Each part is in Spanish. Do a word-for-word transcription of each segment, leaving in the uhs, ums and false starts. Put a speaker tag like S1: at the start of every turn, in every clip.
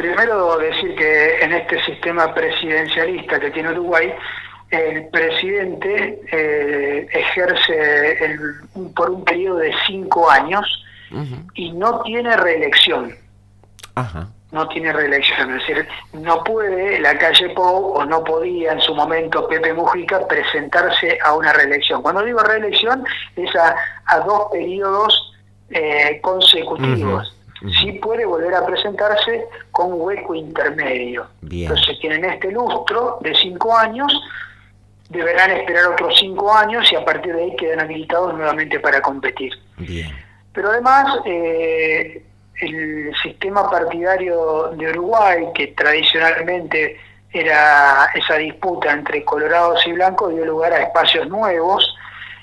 S1: primero decir que en este sistema presidencialista que tiene Uruguay, el presidente eh, ejerce el, por un periodo de cinco años uh-huh. y no tiene reelección.
S2: Ajá.
S1: No tiene reelección, es decir, no puede la calle Pou, o no podía en su momento Pepe Mujica, presentarse a una reelección. Cuando digo reelección, es a, a dos periodos eh, consecutivos. Uh-huh. Uh-huh. Sí puede volver a presentarse con hueco intermedio. Bien. Entonces tienen este lustro de cinco años, deberán esperar otros cinco años y a partir de ahí quedan habilitados nuevamente para competir.
S2: Bien.
S1: Pero además, eh, el sistema partidario de Uruguay, que tradicionalmente era esa disputa entre colorados y blancos, dio lugar a espacios nuevos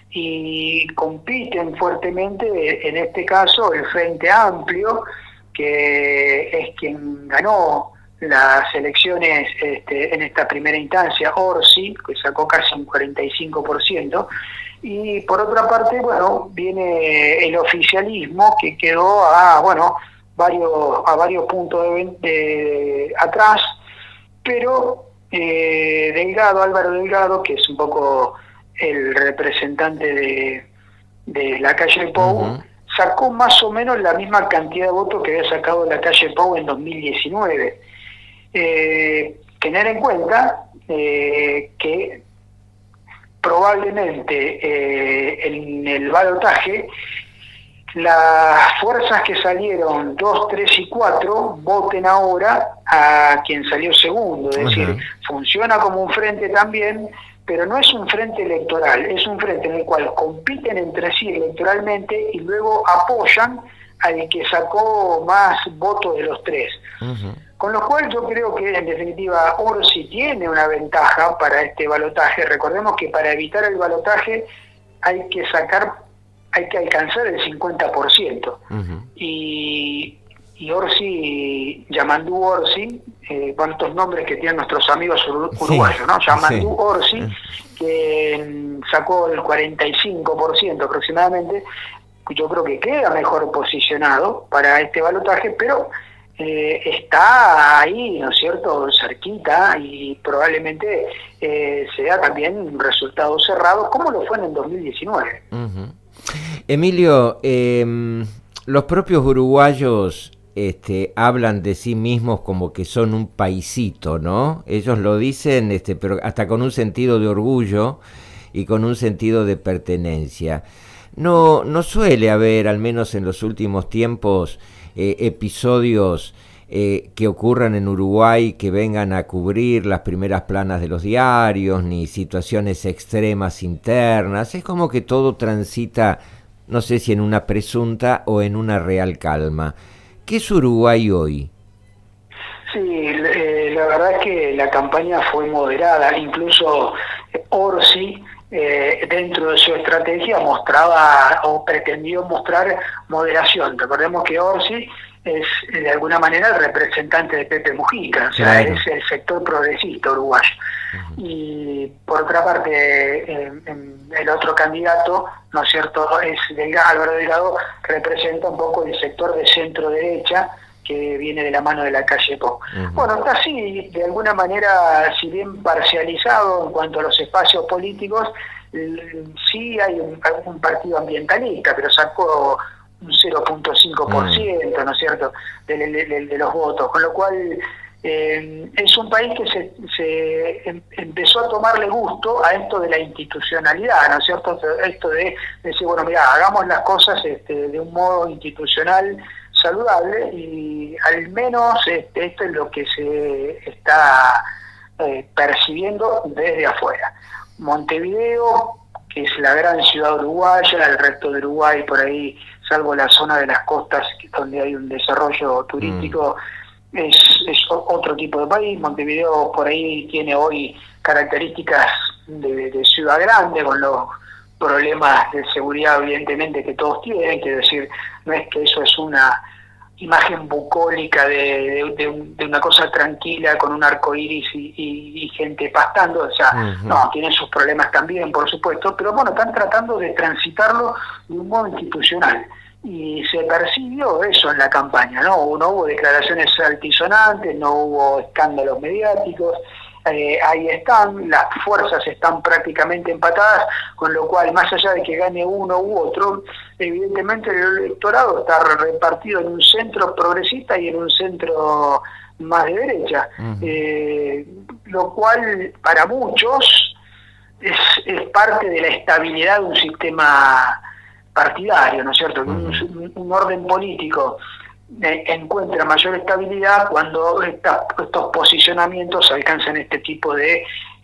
S1: y compiten fuertemente, en este caso, el Frente Amplio, que es quien ganó las elecciones este, en esta primera instancia, Orsi, que sacó casi un cuarenta y cinco por ciento, y por otra parte, bueno, viene el oficialismo, que quedó a, bueno, varios, a varios puntos de, de atrás, pero eh, Delgado, Álvaro Delgado, que es un poco el representante de, de la calle Pou, uh-huh. sacó más o menos la misma cantidad de votos que había sacado la calle Pou en dos mil diecinueve. Eh, tener en cuenta eh, que probablemente eh, en el balotaje las fuerzas que salieron dos, tres y cuatro voten ahora a quien salió segundo, es uh-huh. decir, funciona como un frente también, pero no es un frente electoral, es un frente en el cual compiten entre sí electoralmente y luego apoyan al que sacó más votos de los tres. Uh-huh. Con lo cual yo creo que en definitiva Orsi tiene una ventaja para este balotaje. Recordemos que para evitar el balotaje hay que sacar, hay que alcanzar el cincuenta por ciento. Uh-huh. Y, y Orsi, Yamandú Orsi, eh, cuántos nombres que tienen nuestros amigos uruguayos, sí, ¿no? Yamandú sí. Orsi, que mm, sacó el cuarenta y cinco por ciento aproximadamente, yo creo que queda mejor posicionado para este balotaje, pero Eh, está ahí, ¿no es cierto?, cerquita, y probablemente eh, sea también un resultado cerrado, como lo fue en el dos mil diecinueve.
S2: Uh-huh. Emilio, eh, los propios uruguayos este, hablan de sí mismos como que son un paisito, ¿no? Ellos lo dicen, este, pero hasta con un sentido de orgullo y con un sentido de pertenencia. No, no suele haber, al menos en los últimos tiempos, Eh, episodios eh, que ocurran en Uruguay que vengan a cubrir las primeras planas de los diarios, ni situaciones extremas internas. Es como que todo transita, no sé si en una presunta o en una real calma. ¿Qué es Uruguay hoy?
S1: Sí, eh, la verdad es que la campaña fue moderada, incluso Orsi, Eh, dentro de su estrategia mostraba o pretendió mostrar moderación. Recordemos que Orsi es de alguna manera el representante de Pepe Mujica, o sea, claro. es el sector progresista uruguayo. Uh-huh. Y por otra parte, eh, el otro candidato, ¿no es cierto?, es Delgado, Álvaro Delgado, representa un poco el sector de centro derecha, que viene de la mano de la calle Pou. Uh-huh. Bueno, está así, de alguna manera, si bien parcializado en cuanto a los espacios políticos, sí hay un, un partido ambientalista, pero sacó un cero punto cinco por ciento, uh-huh. ¿no es cierto?, de, de, de, de los votos, con lo cual eh, es un país que se, se em, empezó a tomarle gusto a esto de la institucionalidad, ¿no es cierto?, esto de decir, bueno, mira, hagamos las cosas este, de un modo institucional saludable, y al menos este, esto es lo que se está eh, percibiendo desde afuera. Montevideo, que es la gran ciudad uruguaya, el resto de Uruguay por ahí, salvo la zona de las costas donde hay un desarrollo turístico, mm. es, es otro tipo de país. Montevideo por ahí tiene hoy características de, de ciudad grande, con los problemas de seguridad evidentemente que todos tienen, que decir, no es que eso es una imagen bucólica de, de, de, un, de una cosa tranquila con un arco iris y, y, y gente pastando, o sea, uh-huh. no, tienen sus problemas también, por supuesto, pero bueno, están tratando de transitarlo de un modo institucional. y se percibió eso en la campaña, ¿no? No hubo declaraciones altisonantes, no hubo escándalos mediáticos. Eh, ahí están, las fuerzas están prácticamente empatadas, con lo cual, más allá de que gane uno u otro, evidentemente el electorado está repartido en un centro progresista y en un centro más de derecha, uh-huh. eh, lo cual para muchos es, es parte de la estabilidad de un sistema partidario, ¿no es cierto? Uh-huh. Un, un orden político encuentra mayor estabilidad cuando esta, estos posicionamientos alcanzan este tipo de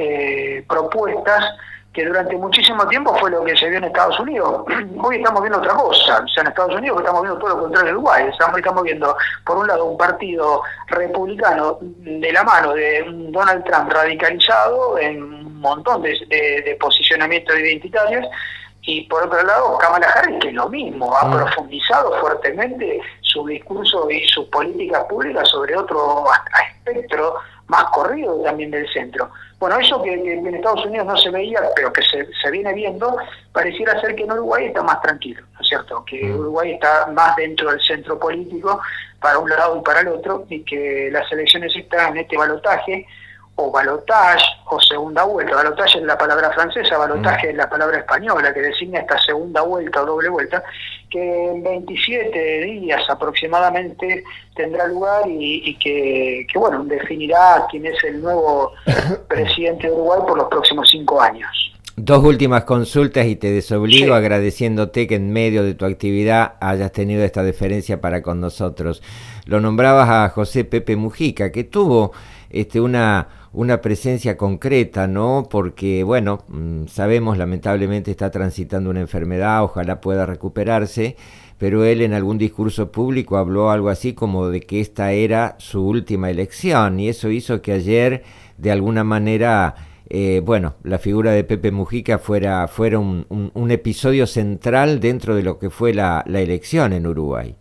S1: eh, propuestas, que durante muchísimo tiempo fue lo que se vio en Estados Unidos. Hoy estamos viendo otra cosa, o sea, en Estados Unidos estamos viendo todo lo contrario de Uruguay. Estamos, estamos viendo, por un lado, un partido republicano de la mano de un Donald Trump radicalizado en un montón de, de, de posicionamientos identitarios, y por otro lado Kamala Harris, que es lo mismo, ha profundizado fuertemente su discurso y sus políticas públicas sobre otro espectro más corrido también del centro. Bueno, eso que, que en Estados Unidos no se veía, pero que se, se viene viendo, pareciera ser que en Uruguay está más tranquilo, ¿no es cierto? Que Uruguay está más dentro del centro político, para un lado y para el otro, y que las elecciones están en este balotaje, o balotage, o segunda vuelta. Balotage es la palabra francesa, balotaje mm. es la palabra española, que designa esta segunda vuelta o doble vuelta, que en veintisiete días aproximadamente tendrá lugar y, y que, que, bueno, definirá quién es el nuevo presidente de Uruguay por los próximos cinco años.
S2: Dos últimas consultas y te desobligo,
S1: sí.
S2: agradeciéndote que en medio de tu actividad hayas tenido esta deferencia para con nosotros. Lo nombrabas a José Pepe Mujica, que tuvo este, una... una presencia concreta, ¿no? Porque, bueno, sabemos, lamentablemente está transitando una enfermedad, ojalá pueda recuperarse, pero él en algún discurso público habló algo así como de que esta era su última elección, y eso hizo que ayer, de alguna manera, eh, bueno, la figura de Pepe Mujica fuera, fuera un, un, un episodio central dentro de lo que fue la, la elección en Uruguay.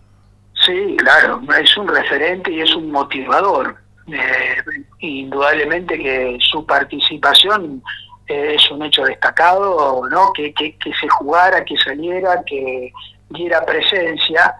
S1: Sí, claro, es un referente y es un motivador. Eh, indudablemente que su participación eh, es un hecho destacado, ¿no? Que, que, que se jugara, que saliera, que diera presencia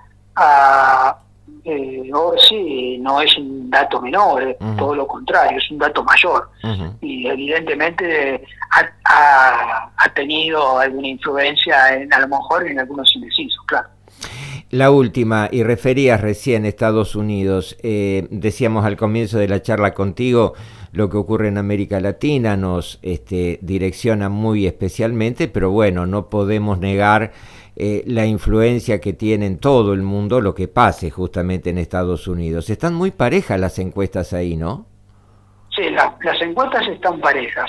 S1: a eh, Orsi, no es un dato menor, eh, uh-huh. todo lo contrario, es un dato mayor, uh-huh. y evidentemente ha, ha, ha tenido alguna influencia en, a lo mejor en algunos indecisos, claro.
S2: La última, y referías recién Estados Unidos, eh, decíamos al comienzo de la charla contigo, lo que ocurre en América Latina nos este, direcciona muy especialmente, pero bueno, no podemos negar eh, la influencia que tiene en todo el mundo lo que pase justamente en Estados Unidos. Están muy parejas las encuestas ahí, ¿no?
S1: Sí, la, las encuestas están parejas.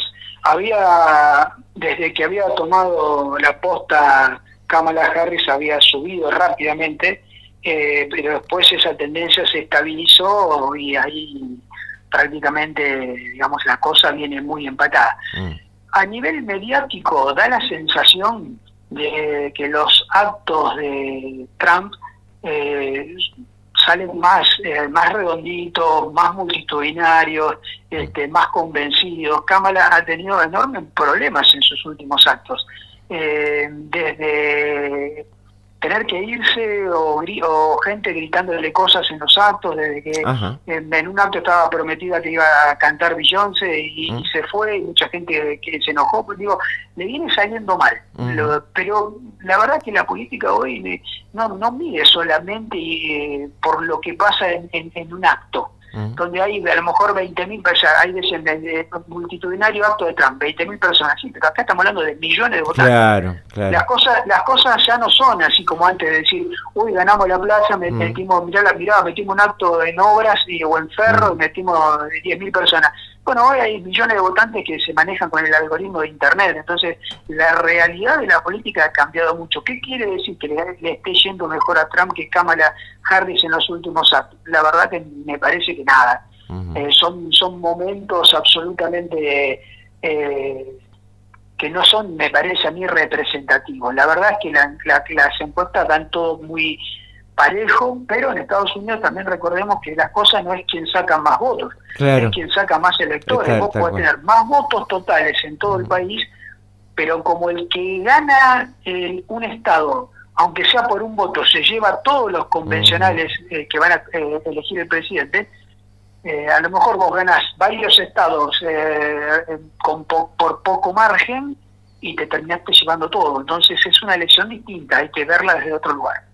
S1: Había, desde que había tomado la posta Kamala Harris, había subido rápidamente, eh, pero después esa tendencia se estabilizó y ahí prácticamente, digamos, la cosa viene muy empatada. Mm. A nivel mediático da la sensación de que los actos de Trump eh, salen más, eh, más redonditos, más multitudinarios, este, más convencidos. Kamala ha tenido enormes problemas en sus últimos actos. Eh, desde tener que irse o, o gente gritándole cosas en los actos, desde que en, en un acto estaba prometida que iba a cantar Beyoncé y, uh-huh. y se fue, y mucha gente que se enojó, pues digo, le viene saliendo mal. Uh-huh. Lo, pero la verdad que la política hoy no, no mide solamente eh, por lo que pasa en, en, en un acto. Uh-huh. Donde hay a lo mejor veinte mil personas, hay de, de, de multitudinario acto de Trump, veinte mil personas, sí, pero acá estamos hablando de millones de votantes.
S2: Claro, claro.
S1: Las cosas, las cosas ya no son así como antes de decir, uy, ganamos la plaza, uh-huh. metimos, mirá, mirá, metimos un acto en obras y, o en ferro, uh-huh. y metimos diez mil personas. Bueno, hoy hay millones de votantes que se manejan con el algoritmo de Internet, entonces la realidad de la política ha cambiado mucho. ¿Qué quiere decir que le, le esté yendo mejor a Trump que Kamala Harris en los últimos actos? La verdad que me parece que nada. Uh-huh. Eh, son, son momentos absolutamente eh, que no son, me parece a mí, representativos. La verdad es que la, la, las encuestas dan todo muy parejo, pero en Estados Unidos también recordemos que las cosas no es quien saca más votos,
S2: claro.
S1: es quien saca más electores.
S2: Claro,
S1: Vos podés bueno. tener más votos totales en todo uh-huh. el país, pero como el que gana eh, un estado aunque sea por un voto, se lleva a todos los convencionales eh, que van a eh, elegir el presidente, eh, a lo mejor vos ganás varios estados eh, con po por poco margen y te terminaste llevando todo. Entonces es una elección distinta, hay que verla desde otro lugar.